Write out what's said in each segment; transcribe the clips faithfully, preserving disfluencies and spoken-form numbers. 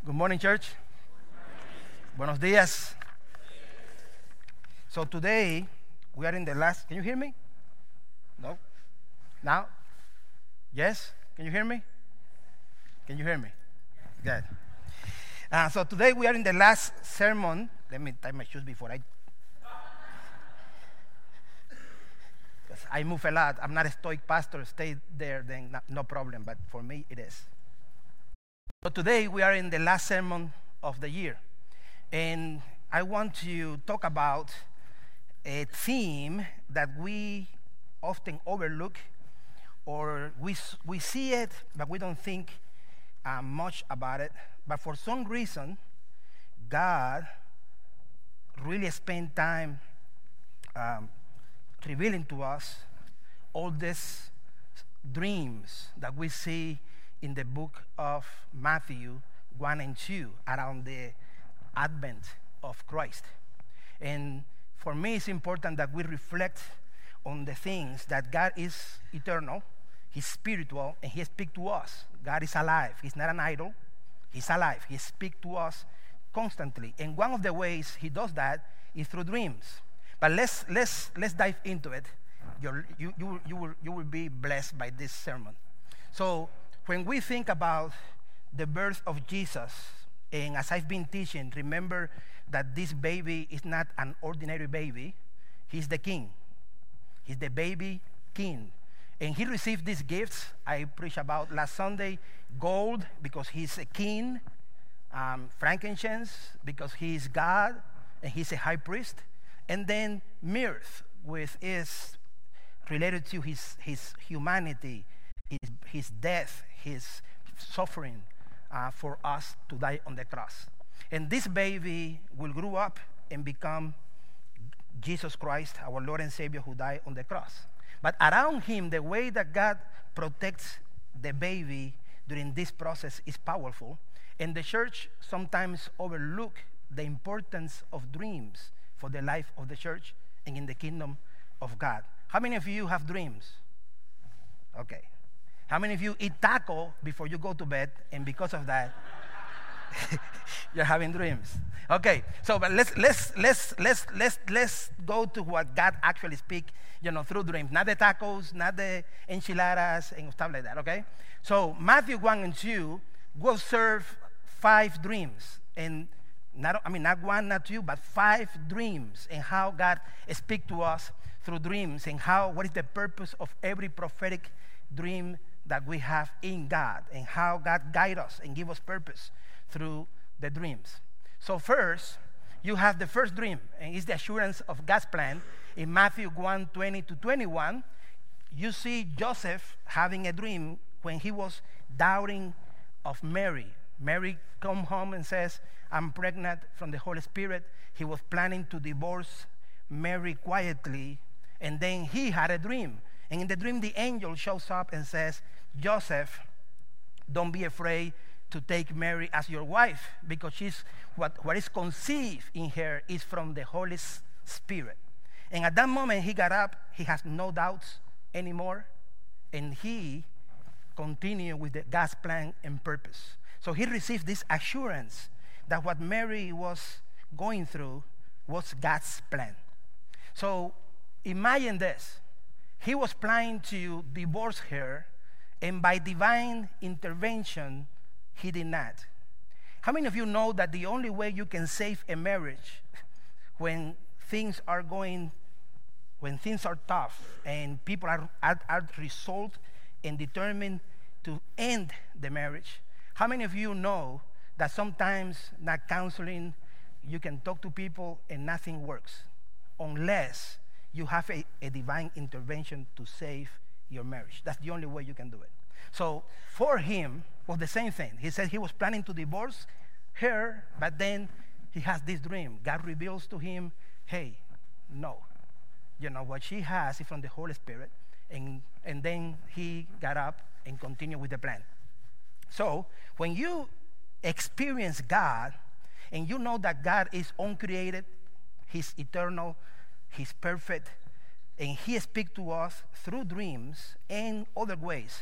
Good morning, church. Buenos días. So today, we are in the last, can you hear me? No? Now? Yes? Can you hear me? Can you hear me? Good. Uh, so today we are in the last sermon. Let me tie my shoes before I, because I move a lot. I'm not a stoic pastor. Stay there, then no, no problem. But for me, it is. So today we are in the last sermon of the year. And I want to talk about a theme that we often overlook, or we, we see it, but we don't think uh, much about it. But for some reason, God really spent time um, revealing to us all these dreams that we see in the book of Matthew one and two around the advent of Christ. And for me, it's important that we reflect on the things that God is eternal, He's spiritual, and He speaks to us. God is alive. He's not an idol. He's alive. He speaks to us constantly. And one of the ways He does that is through dreams. But let's let's let's dive into it. You're, you you you will you will be blessed by this sermon. So when we think about the birth of Jesus, and as I've been teaching, remember that this baby is not an ordinary baby. He's the king. He's the baby king. And he received these gifts I preached about last Sunday: gold, because he's a king; um, frankincense, because he's God and he's a high priest; and then myrrh, which is related to his, his humanity, his, his death, his suffering uh, for us to die on the cross. And this baby will grow up and become Jesus Christ, our Lord and Savior, who died on the cross. But around him, the way that God protects the baby during this process is powerful. And the church sometimes overlook the importance of dreams for the life of the church and in the kingdom of God. How many of you have dreams? Okay. How many of you eat taco before you go to bed, and because of that, you're having dreams? Okay, so but let's let's let's let's let's let's go to what God actually speak, you know, through dreams, not the tacos, not the enchiladas and stuff like that. Okay, so Matthew one and two will serve five dreams, and not I mean not one, not two, but five dreams, and how God speak to us through dreams, and how what is the purpose of every prophetic dream that we have in God, and how God guide us and give us purpose through the dreams. So first, you have the first dream, and it's the assurance of God's plan. In Matthew one, twenty to twenty-one, you see Joseph having a dream when he was doubting of Mary. Mary come home and says, I'm pregnant from the Holy Spirit. He was planning to divorce Mary quietly, and then he had a dream. And in the dream, the angel shows up and says, Joseph, don't be afraid to take Mary as your wife, because she's what, what is conceived in her is from the Holy Spirit. And at that moment, he got up. He has no doubts anymore. And he continued with the God's plan and purpose. So he received this assurance that what Mary was going through was God's plan. So imagine this. He was planning to divorce her, and by divine intervention, he did not. How many of you know that the only way you can save a marriage when things are going, when things are tough, and people are, are, are resolved and determined to end the marriage? How many of you know that sometimes not counseling, you can talk to people and nothing works unless you have a, a divine intervention to save your marriage? That's the only way you can do it. So for him, was the same thing. He said he was planning to divorce her, but then he has this dream. God reveals to him, hey, no. You know, what she has is from the Holy Spirit. And, and then he got up and continued with the plan. So when you experience God, and you know that God is uncreated, He's eternal, He's perfect, and He speaks to us through dreams and other ways,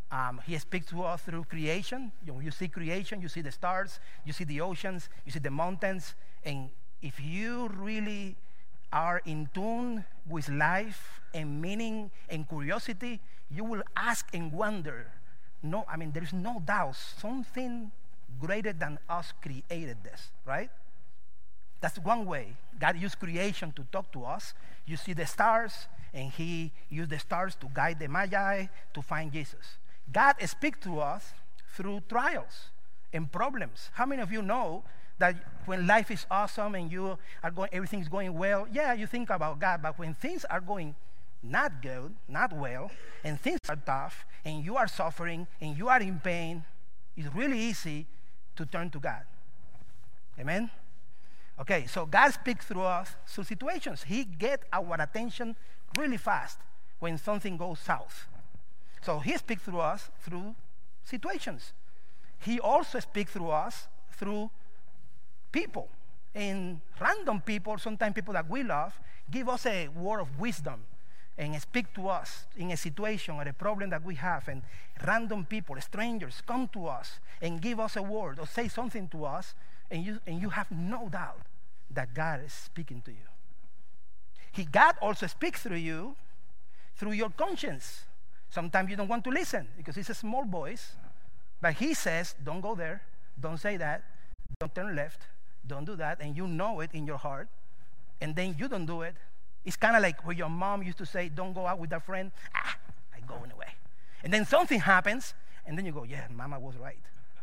Um, he speaks to us through creation. You know, you see creation, you see the stars, you see the oceans, you see the mountains. And if you really are in tune with life and meaning and curiosity, you will ask and wonder. No, I mean, there is no doubt something greater than us created this, right? That's one way. God used creation to talk to us. You see the stars, and he used the stars to guide the Magi to find Jesus. God speaks to us through trials and problems. How many of you know that when life is awesome and you are going, everything is going well, yeah, you think about God, but when things are going not good, not well, and things are tough, and you are suffering, and you are in pain, it's really easy to turn to God. Amen? Okay, so God speaks through us through situations. He gets our attention really fast when something goes south. So he speaks through us through situations. He also speaks through us through people. And random people, sometimes people that we love, give us a word of wisdom and speak to us in a situation or a problem that we have. And random people, strangers, come to us and give us a word or say something to us, and you, and you have no doubt that God is speaking to you. He, God also speaks through you through your conscience. Sometimes you don't want to listen because it's a small voice, but he says, don't go there, don't say that, don't turn left, don't do that, and you know it in your heart, and then you don't do it. It's kind of like when your mom used to say, don't go out with a friend. Ah, I go anyway. And then something happens, and then you go, yeah, mama was right.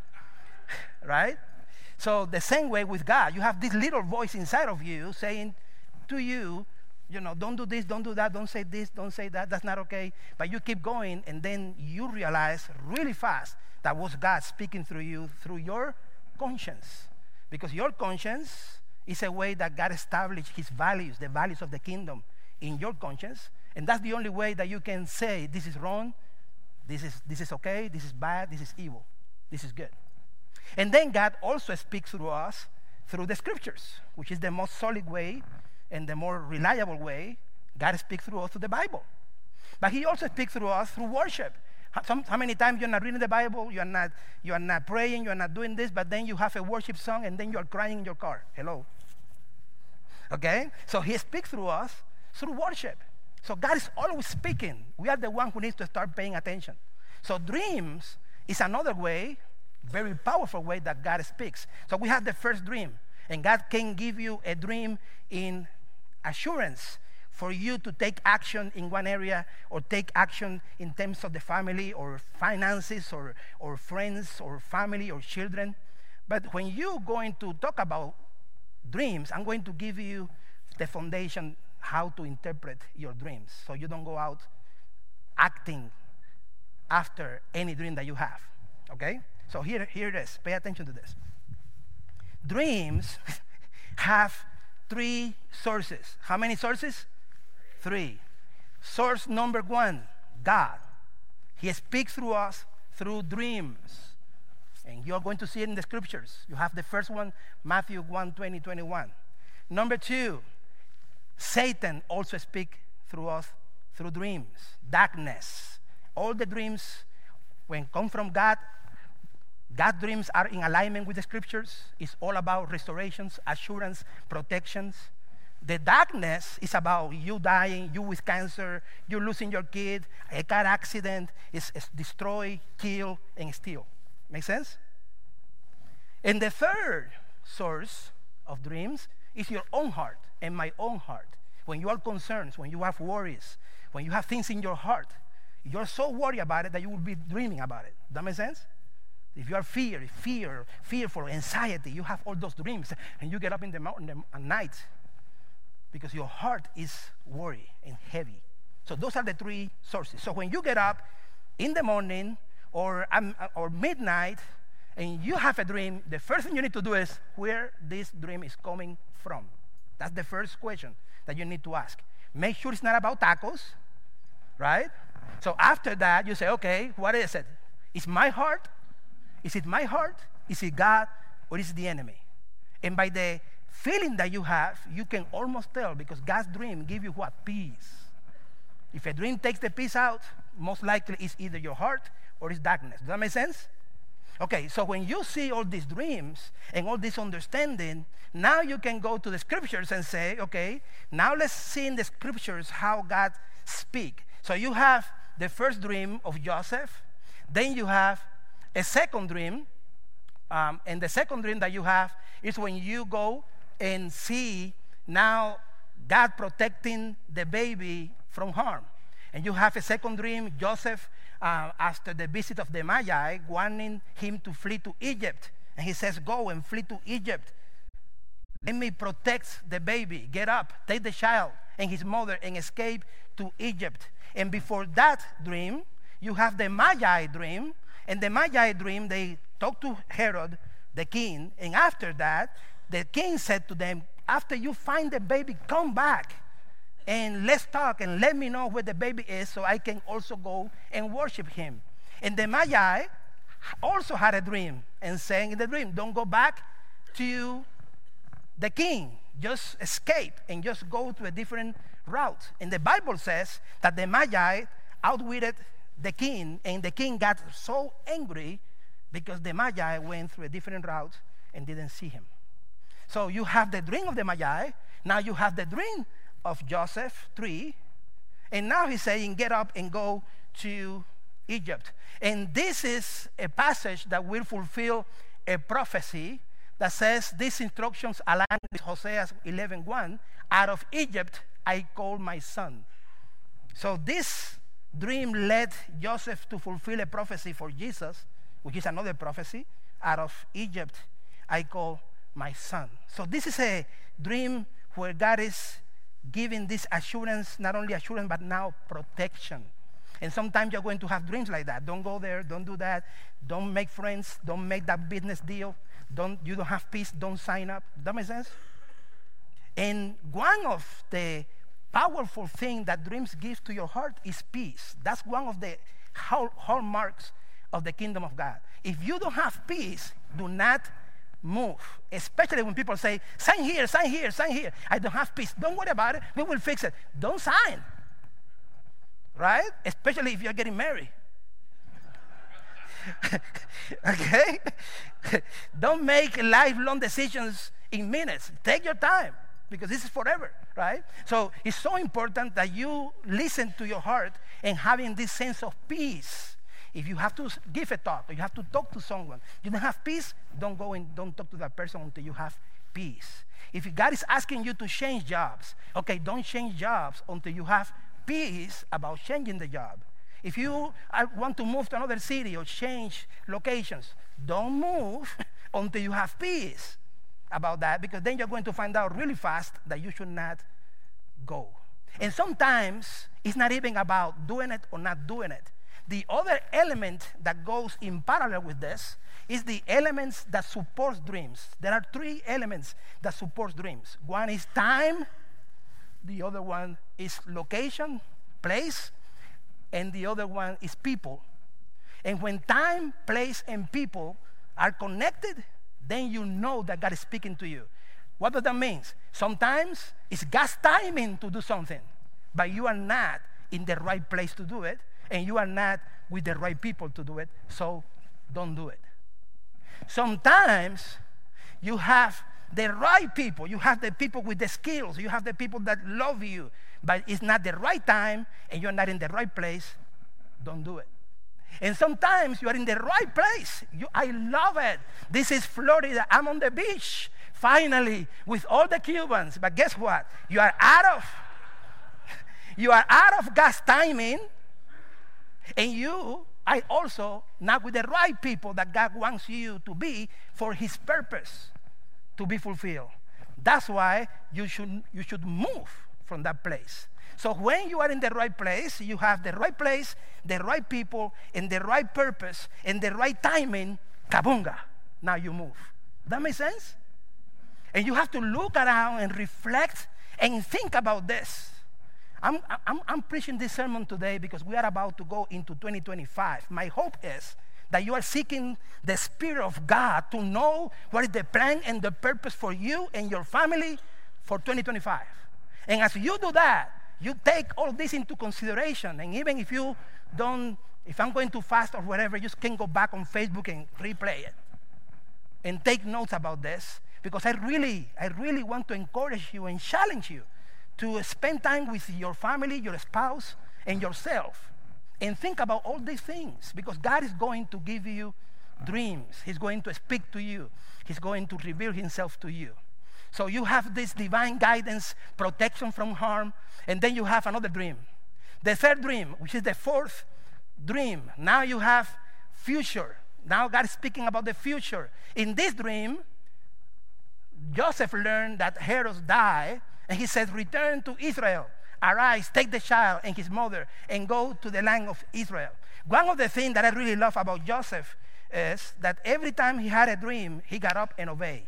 Right? So the same way with God, you have this little voice inside of you saying to you, you know, don't do this, don't do that, don't say this, don't say that, that's not okay. But you keep going, and then you realize really fast that was God speaking through you, through your conscience. Because your conscience is a way that God established his values, the values of the kingdom in your conscience. And that's the only way that you can say, this is wrong, this is, this is okay, this is bad, this is evil, this is good. And then God also speaks through us through the scriptures, which is the most solid way and the more reliable way. God speaks through us through the Bible. But he also speaks through us through worship. How, how many times you're not reading the Bible, you're not, you're not praying, you're not doing this, but then you have a worship song and then you're crying in your car. Hello? Okay? So he speaks through us through worship. So God is always speaking. We are the one who needs to start paying attention. So dreams is another way, very powerful way that God speaks. So we have the first dream, and God can give you a dream in assurance for you to take action in one area or take action in terms of the family or finances or, or friends or family or children. But when you're going to talk about dreams, I'm going to give you the foundation how to interpret your dreams so you don't go out acting after any dream that you have, okay? So here, here it is. Pay attention to this. Dreams have three sources. How many sources? Three. Source number one, God. He speaks through us through dreams. And you're going to see it in the scriptures. You have the first one, Matthew one, twenty, twenty-one. Number two, Satan also speaks through us through dreams. Darkness. All the dreams, when come from God, God's dreams are in alignment with the scriptures. It's all about restorations, assurance, protections. The darkness is about you dying, you with cancer, you losing your kid, a car accident, is destroy, kill, and steal. Make sense? And the third source of dreams is your own heart and my own heart. When you are concerned, when you have worries, when you have things in your heart, you're so worried about it that you will be dreaming about it. That make sense? If you are fear, fear, fearful, anxiety, you have all those dreams, and you get up in the mountain at night because your heart is worried and heavy. So those are the three sources. So when you get up in the morning or um, or midnight and you have a dream, the first thing you need to do is where this dream is coming from. That's the first question that you need to ask. Make sure it's not about tacos, right? So after that, you say, okay, what is it? Is my heart? Is it my heart? Is it God? Or is it the enemy? And by the feeling that you have, you can almost tell, because God's dream gives you what? Peace. If a dream takes the peace out, most likely it's either your heart or it's darkness. Does that make sense? Okay, so when you see all these dreams and all this understanding, now you can go to the scriptures and say, okay, now let's see in the scriptures how God speaks. So you have the first dream of Joseph, then you have a second dream, um, and the second dream that you have is when you go and see now God protecting the baby from harm. And you have a second dream, Joseph, uh, after the visit of the Magi, wanting him to flee to Egypt. And he says, go and flee to Egypt. Let me protect the baby. Get up, take the child and his mother and escape to Egypt. And before that dream, you have the Magi dream. And the Magi dream, they talk to Herod, the king. And after that, the king said to them, after you find the baby, come back. And let's talk and let me know where the baby is so I can also go and worship him. And the Magi also had a dream and saying in the dream, don't go back to the king. Just escape and just go to a different route. And the Bible says that the Magi outwitted the king, and the king got so angry because the Magi went through a different route and didn't see him. So you have the dream of the Magi. Now you have the dream of Joseph, three. And now he's saying, get up and go to Egypt. And this is a passage that will fulfill a prophecy that says these instructions align with Hosea eleven one. Out of Egypt I call my son. So this dream led Joseph to fulfill a prophecy for Jesus, which is another prophecy. Out of Egypt I call my son. So this is a dream where God is giving this assurance, not only assurance, but now protection. And sometimes you're going to have dreams like that. Don't go there, don't do that, don't make friends, don't make that business deal, don't, you don't have peace, don't sign up. That makes sense? And one of the powerful things that dreams give to your heart is peace. That's one of the hall- hallmarks of the kingdom of God. If you don't have peace, do not move. Especially when people say, sign here, sign here, sign here. I don't have peace. Don't worry about it. We will fix it. Don't sign. Right? Especially if you're getting married. Okay? Don't make lifelong decisions in minutes. Take your time, because this is forever, right? So it's so important that you listen to your heart and having this sense of peace. If you have to give a talk, or you have to talk to someone, you don't have peace, don't go and don't talk to that person until you have peace. If God is asking you to change jobs, okay, don't change jobs until you have peace about changing the job. If you want to move to another city or change locations, don't move until you have peace about that, because then you're going to find out really fast that you should not go. And sometimes it's not even about doing it or not doing it. The other element that goes in parallel with this is the elements that support dreams. There are three elements that support dreams. One is time, the other one is location, place, and the other one is people. And when time, place, and people are connected, then you know that God is speaking to you. What does that mean? Sometimes it's God's timing to do something, but you are not in the right place to do it, and you are not with the right people to do it, so don't do it. Sometimes you have the right people. You have the people with the skills. You have the people that love you, but it's not the right time, and you're not in the right place. Don't do it. And sometimes you are in the right place. You, I love it. This is Florida. I'm on the beach, finally, with all the Cubans. But guess what? You are out of, you are out of God's timing, and you are also not with the right people that God wants you to be for His purpose to be fulfilled. That's why you should, you should move from that place. So when you are in the right place, you have the right place, the right people, and the right purpose, and the right timing, kabunga, now you move. That makes sense? And you have to look around and reflect and think about this. I'm, I'm, I'm preaching this sermon today because we are about to go into twenty twenty-five. My hope is that you are seeking the Spirit of God to know what is the plan and the purpose for you and your family for twenty twenty-five. And as you do that, you take all this into consideration. And even if you don't if I'm going to fast or whatever, you can go back on Facebook and replay it and take notes about this, because I really, I really want to encourage you and challenge you to spend time with your family, your spouse, and yourself, and think about all these things, because God is going to give you dreams. He's going to speak to you. He's going to reveal himself to you. So you have this divine guidance, protection from harm, and then you have another dream. The third dream, which is the fourth dream, now you have future. Now God is speaking about the future. In this dream, Joseph learned that Herod died, and he says, return to Israel. Arise, take the child and his mother, and go to the land of Israel. One of the things that I really love about Joseph is that every time he had a dream, he got up and obeyed.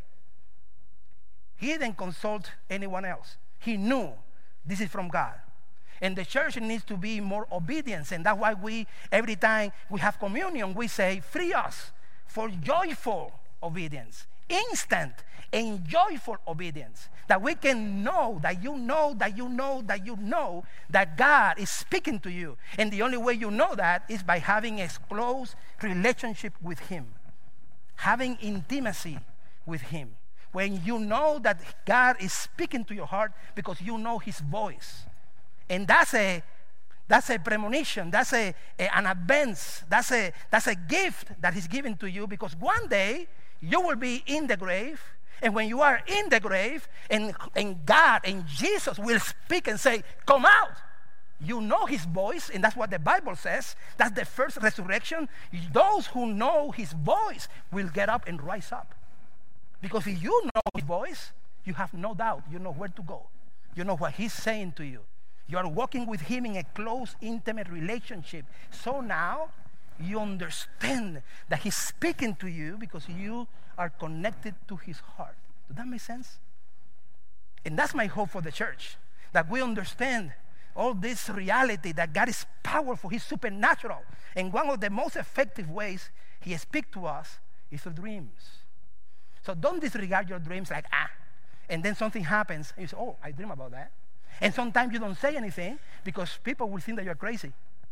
He didn't consult anyone else. He knew this is from God. And the church needs to be more obedient. And that's why we, every time we have communion, we say, free us for joyful obedience. Instant and joyful obedience. That we can know, that you know, that you know, that you know that God is speaking to you. And the only way you know that is by having a close relationship with him. Having intimacy with him. When you know that God is speaking to your heart because you know his voice. And that's a that's a premonition, that's a, a an advance, that's a that's a gift that he's given to you, because one day you will be in the grave, and when you are in the grave, and, and God and Jesus will speak and say, come out. You know his voice, and that's what the Bible says. That's the first resurrection. Those who know his voice will get up and rise up. Because if you know his voice, you have no doubt. You know where to go. You know what he's saying to you. You are walking with him in a close, intimate relationship. So now you understand that he's speaking to you because you are connected to his heart. Does that make sense? And that's my hope for the church, that we understand all this reality, that God is powerful, he's supernatural. And one of the most effective ways he speaks to us is through dreams. So don't disregard your dreams like, ah, and then something happens, and you say, oh, I dream about that. And sometimes you don't say anything because people will think that you're crazy.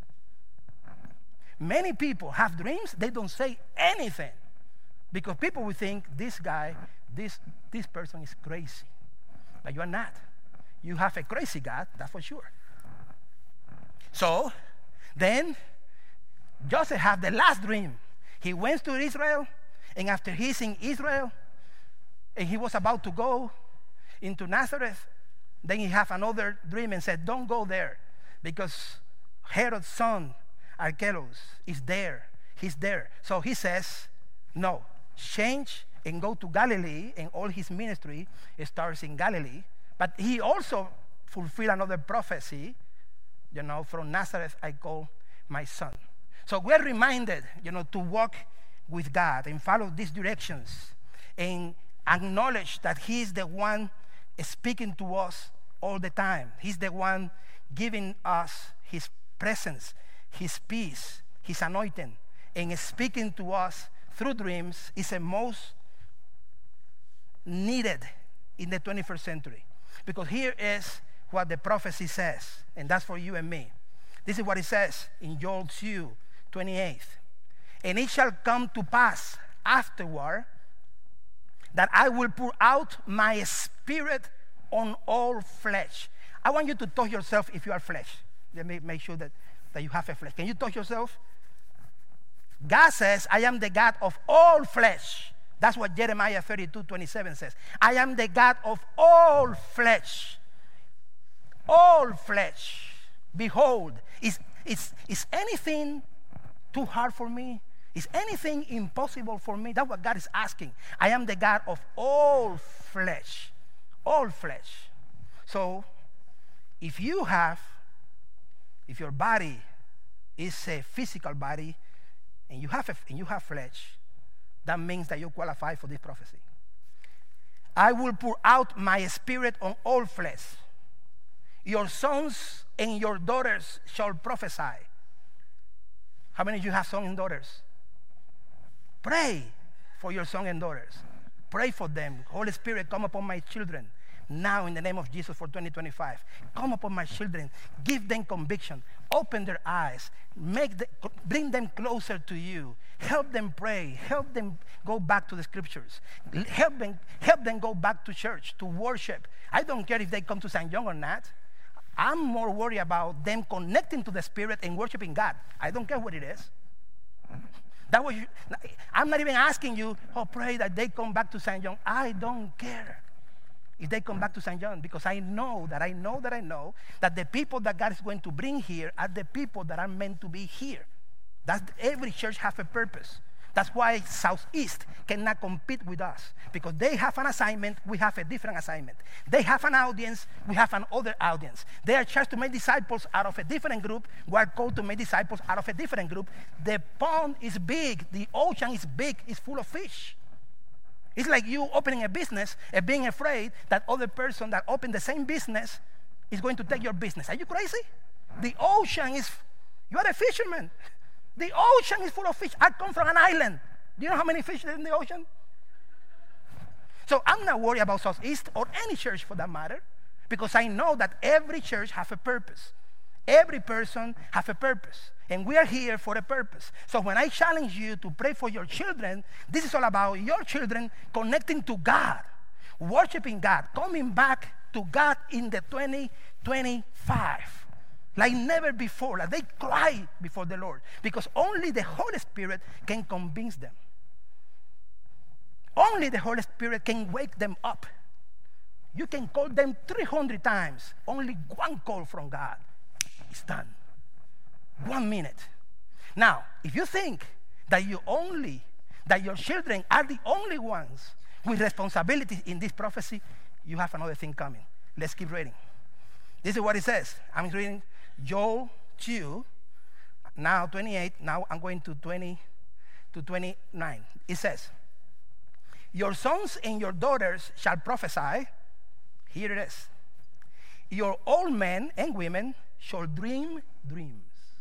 Many people have dreams, they don't say anything because people will think this guy, this, this person is crazy. But you are not. You have a crazy God, that's for sure. So then Joseph had the last dream. He went to Israel, and after he's in Israel, and he was about to go into Nazareth, then he had another dream and said, don't go there because Herod's son, Archelaus, is there. He's there. So he says, no, change and go to Galilee, and all his ministry starts in Galilee. But he also fulfilled another prophecy, you know, from Nazareth I call my son. So we're reminded, you know, to walk with God and follow these directions and acknowledge that he's the one speaking to us all the time. He's the one giving us his presence, his peace, his anointing, and speaking to us through dreams is a most needed in the twenty-first century. Because here is what the prophecy says, and that's for you and me. This is what it says in Joel two twenty-eight. And it shall come to pass afterward that I will pour out my spirit on all flesh. I want you to touch yourself if you are flesh. Let me make sure that, that you have a flesh. Can you touch yourself? God says, I am the God of all flesh. That's what Jeremiah thirty-two twenty-seven says. I am the God of all flesh. All flesh. Behold, is, is, is anything too hard for me? Is anything impossible for me? That's what God is asking. I am the God of all flesh. All flesh. So, if you have, if your body is a physical body, and you have a, and you have flesh, that means that you qualify for this prophecy. I will pour out my spirit on all flesh. Your sons and your daughters shall prophesy. How many of you have sons and daughters? Pray for your sons and daughters. Pray for them. Holy Spirit, come upon my children. now in the name of Jesus for twenty twenty-five. Come upon my children. Give them conviction. Open their eyes. Make the, bring them closer to you. Help them pray. Help them go back to the scriptures. Help them, help them go back to church, to worship. I don't care if they come to Saint John or not. I'm more worried about them connecting to the Spirit and worshiping God. I don't care what it is. That was, I'm not even asking you, oh, pray that they come back to Saint John. I don't care if they come back to Saint John, because I know that I know that I know that the people that God is going to bring here are the people that are meant to be here. That's, every church has a purpose. That's why Southeast cannot compete with us, because they have an assignment, we have a different assignment. They have an audience, we have another audience. They are charged to make disciples out of a different group. We are called to make disciples out of a different group. The pond is big, the ocean is big, it's full of fish. It's like you opening a business and being afraid that other person that opened the same business is going to take your business. Are you crazy? The ocean is, you are a fisherman. The ocean is full of fish. I come from an island. Do you know how many fish there are in the ocean? So I'm not worried about Southeast or any church for that matter, because I know that every church has a purpose. Every person has a purpose. And we are here for a purpose. So when I challenge you to pray for your children, this is all about your children connecting to God, worshiping God, coming back to God in the twenty twenty-five. Like never before. Like they cry before the Lord, because only the Holy Spirit can convince them. Only the Holy Spirit can wake them up. You can call them three hundred times. Only one call from God is done. One minute. Now, if you think that you only, that your children are the only ones with responsibilities in this prophecy, you have another thing coming. Let's keep reading. This is what it says. I'm reading Joel two, now twenty-eight. Now I'm going to twenty to twenty-nine. It says, your sons and your daughters shall prophesy. Here it is. Your old men and women shall dream dreams.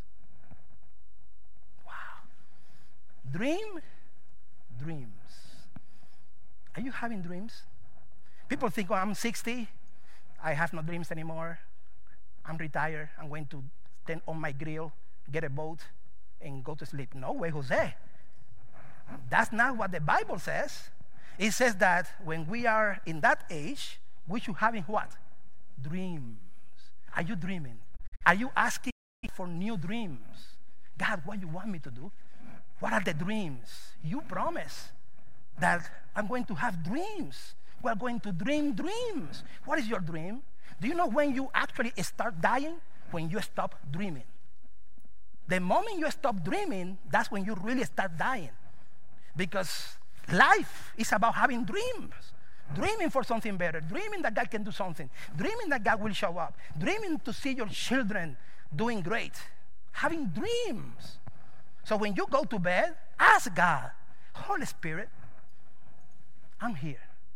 Wow. Dream dreams. Are you having dreams? People think, oh, I'm sixty. I have no dreams anymore. I'm retired. I'm going to stand on my grill, get a boat, and go to sleep. No way, Jose. That's not what the Bible says. It says that when we are in that age, we should have what? Dreams. Are you dreaming? Are you asking for new dreams? God, what do you want me to do? What are the dreams? You promise that I'm going to have dreams. We're going to dream dreams. What is your dream? Do you know when you actually start dying? When you stop dreaming. The moment you stop dreaming, that's when you really start dying. Because life is about having dreams. Dreaming for something better. Dreaming that God can do something. Dreaming that God will show up. Dreaming to see your children doing great. Having dreams. So when you go to bed, ask God, Holy Spirit, I'm here.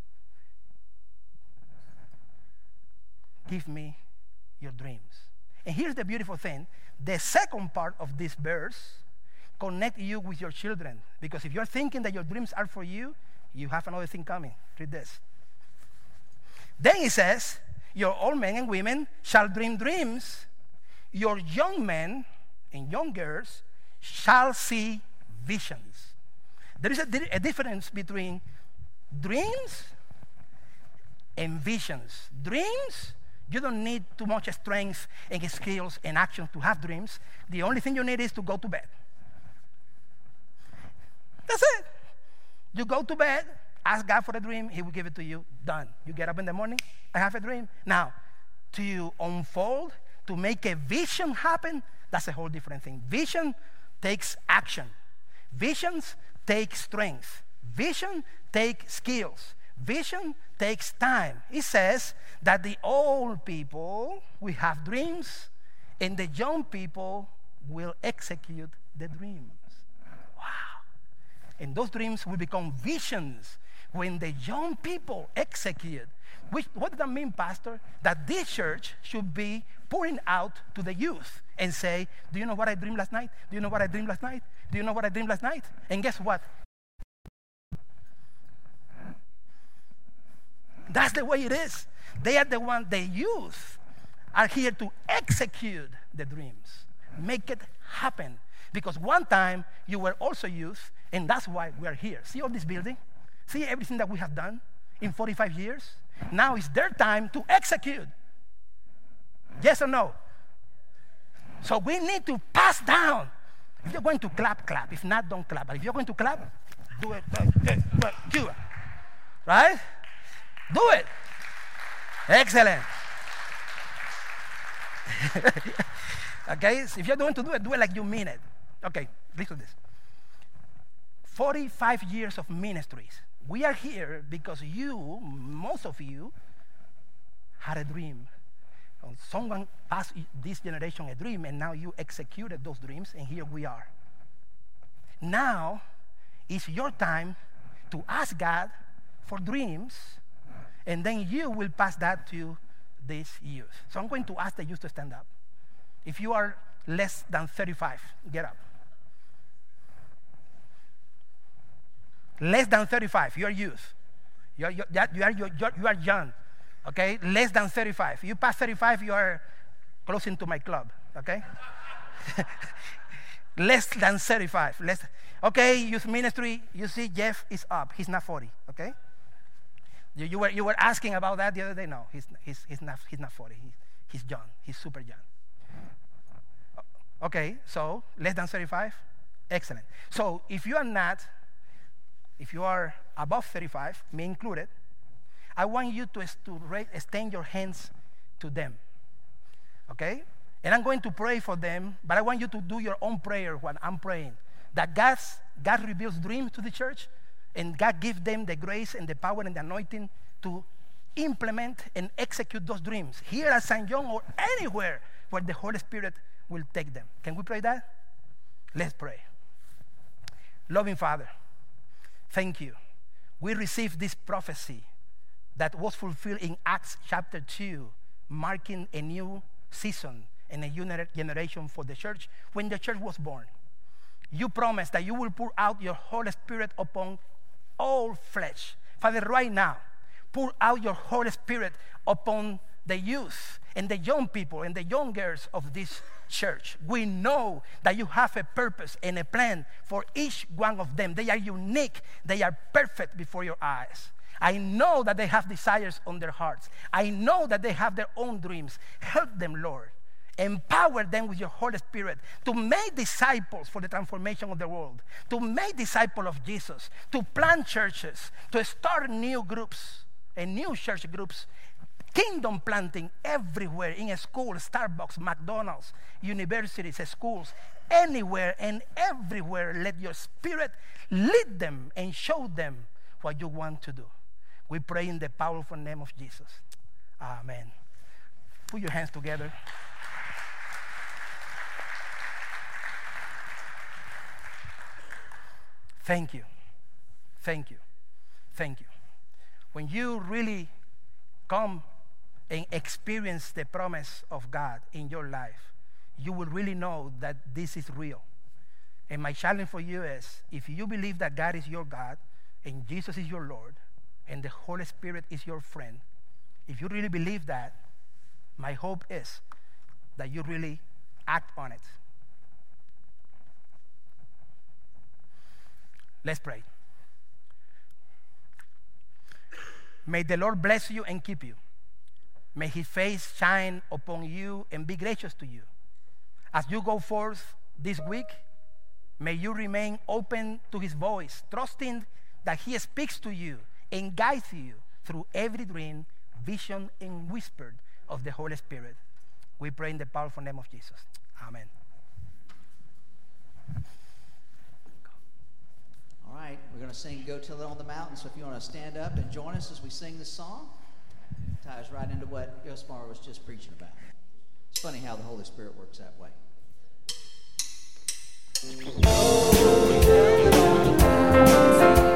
Give me your dreams. And here's the beautiful thing. The second part of this verse connect you with your children. Because if you're thinking that your dreams are for you, you have another thing coming. Read this. Then it says, your old men and women shall dream dreams. Your young men and young girls shall see visions. There is a, a difference between dreams and visions. Dreams, you don't need too much strength and skills and action to have dreams. The only thing you need is to go to bed. That's it. You go to bed, ask God for a dream, He will give it to you. Done. You get up in the morning, I have a dream. Now, to unfold, to make a vision happen, that's a whole different thing. Vision takes action. Visions take strength. Vision takes skills. Vision takes time. It says that the old people will have dreams and the young people will execute the dreams. Wow. And those dreams will become visions when the young people execute. Which, what does that mean, Pastor? That this church should be pouring out to the youth and say, do you know what I dreamed last night? Do you know what I dreamed last night? Do you know what I dreamed last night? And guess what? That's the way it is. They are the ones, the youth are here to execute the dreams, make it happen. Because one time you were also youth, and that's why we are here. See all this building? See everything that we have done in forty-five years? Now it's their time to execute. Yes or no? So we need to pass down. If you're going to clap, clap. If not, don't clap. But if you're going to clap, do it. Do it. Right? Do it. Excellent. Okay, so if you're going to do it, do it like you mean it. Okay, listen to this. forty-five years of ministries. We are here because you, most of you, had a dream. Someone passed this generation a dream, and now you executed those dreams, and here we are. Now, it's your time to ask God for dreams, and then you will pass that to this youth. So I'm going to ask the youth to stand up. If you are less than thirty-five, get up. Less than thirty-five, you are youth. You are, you are, you are, you are young, okay? Less than thirty-five. You pass thirty-five, you are closing to my club, okay? Less than thirty-five. Less, okay, youth ministry, you see Jeff is up. He's not forty, okay? You, you, were, you were asking about that the other day. No, he's, he's, he's, not, he's not forty. He, he's young. He's super young. Okay, so less than thirty-five? Excellent. So if you are not, if you are above thirty-five, me included, I want you to, to extend your hands to them, okay? And I'm going to pray for them, but I want you to do your own prayer when I'm praying, that God's, God reveals dreams to the church, and God gives them the grace and the power and the anointing to implement and execute those dreams here at Saint John or anywhere where the Holy Spirit will take them. Can we pray that? Let's pray. Loving Father, thank you. We received this prophecy that was fulfilled in Acts chapter two, marking a new season and a new generation for the church when the church was born. You promised that you will pour out your Holy Spirit upon all flesh. Father, right now, pour out your Holy Spirit upon the youth and the young people and the young girls of this church. We know that you have a purpose and a plan for each one of them. They are unique. They are perfect before your eyes. I know that they have desires on their hearts. I know that they have their own dreams. Help them, Lord. Empower them with your Holy Spirit to make disciples for the transformation of the world, to make disciples of Jesus, to plant churches, to start new groups and new church groups, kingdom planting everywhere, in a school, Starbucks, McDonald's, universities, schools, anywhere and everywhere. Let your Spirit lead them and show them what you want to do. We pray in the powerful name of Jesus. Amen. Put your hands together. Thank you. Thank you. Thank you. When you really come and experience the promise of God in your life, you will really know that this is real. And my challenge for you is, if you believe that God is your God and Jesus is your Lord and the Holy Spirit is your friend, if you really believe that, my hope is that you really act on it. Let's pray. May the Lord bless you and keep you. May his face shine upon you and be gracious to you. As you go forth this week, may you remain open to his voice, trusting that he speaks to you and guides you through every dream, vision, and whisper of the Holy Spirit. We pray in the powerful name of Jesus. Amen. All right, we're going to sing Go Tell It on the Mountain, so if you want to stand up and join us as we sing this song, it ties right into what Josmar was just preaching about. It's funny how the Holy Spirit works that way. Go tell it on the mountain.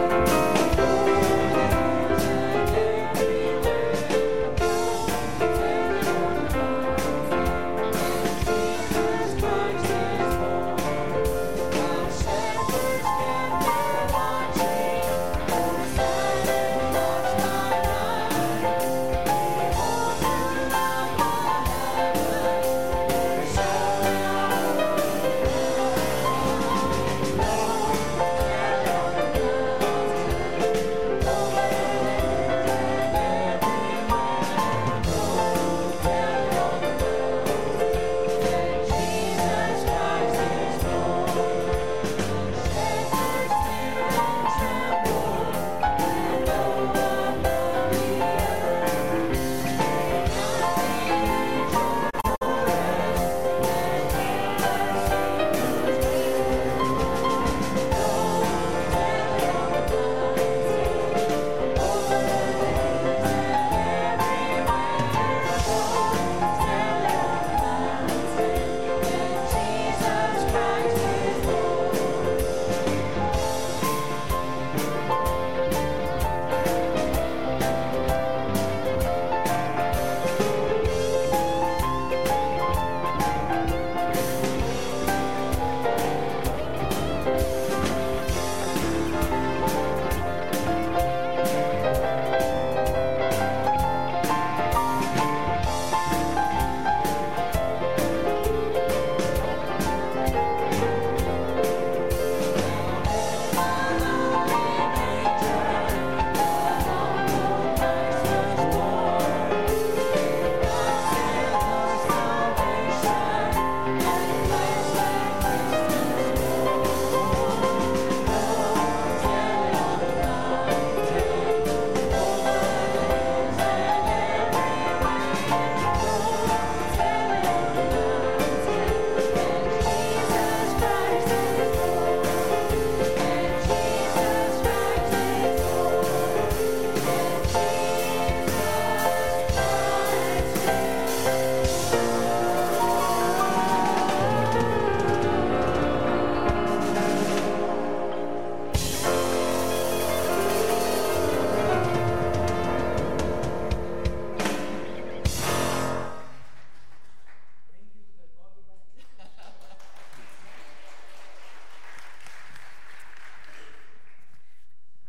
Oh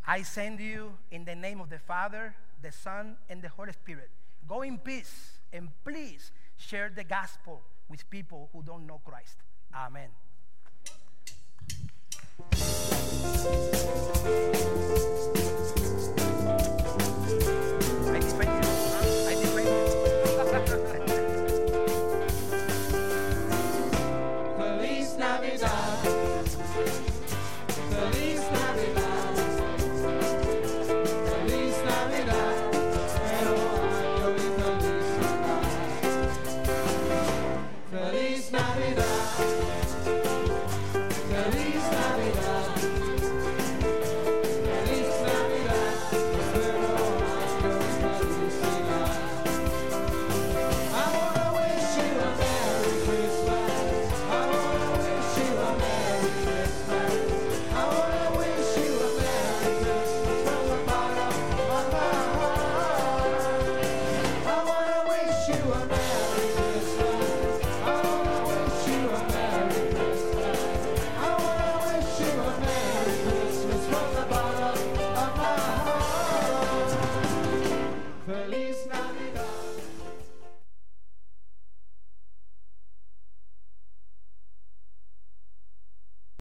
I send you in the name of the Father, the Son, and the Holy Spirit. Go in peace, and please share the gospel with people who don't know Christ. Amen. I defend you. Huh? I defend you. Feliz Navidad. Feliz Navidad. Feliz Navidad.